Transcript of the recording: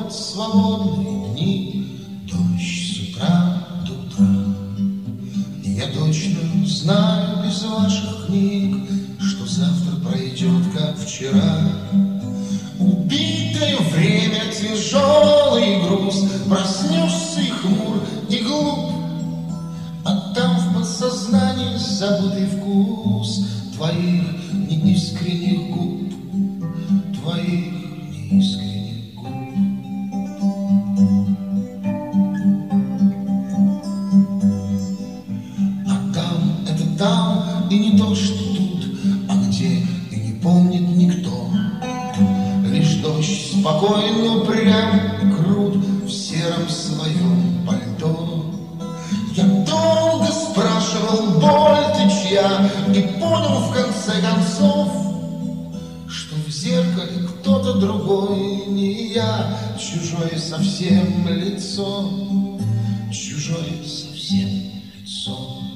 проходят свободные дни, дождь с утра до утра. И я точно знаю без ваших книг, что завтра пройдет, как вчера. Убитое время, тяжелый груз, проснешься и хмур, и глуп, а там в подсознании забытый вкус твоих неискренних губ, твоих неискренних губ. А там — это там, и не то, что тут, а где и не помнит никто. Лишь дождь спокойно, прям и крут в сером своем пальто. Я долго спрашивал, боль ты чья, и понял в конце концов, что в зеркале кто-то другой, не я, чужое совсем лицо, чужое совсем лицо.